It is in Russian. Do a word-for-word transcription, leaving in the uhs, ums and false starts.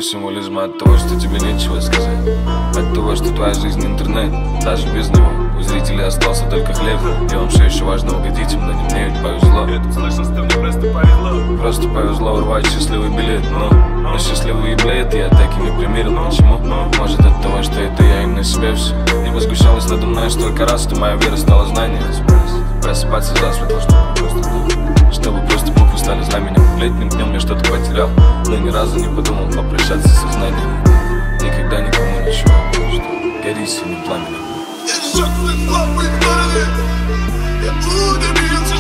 символизма от того, что тебе нечего сказать, от того, что твоя жизнь интернет, даже без него у зрителей остался только хлеб. И вам все еще важно угодить им, но не мне ведь повезло. Это слышно, что мне просто повезло. Просто повезло урвать счастливый билет, но на счастливый билет я так и не примерил. Почему? Может от того, что это я им на себе все. Не возгущалось надо мной столько раз, что моя вера стала знанием. Просыпаться засветло, чтобы просто чтобы просто буквы стали знаменем. Летним днем я что-то потерял, но ни разу не подумал попрощаться с сознанием. Никогда никому ничего, что гори синим пламенем. Я шаг в слабый стороны, я буду биться.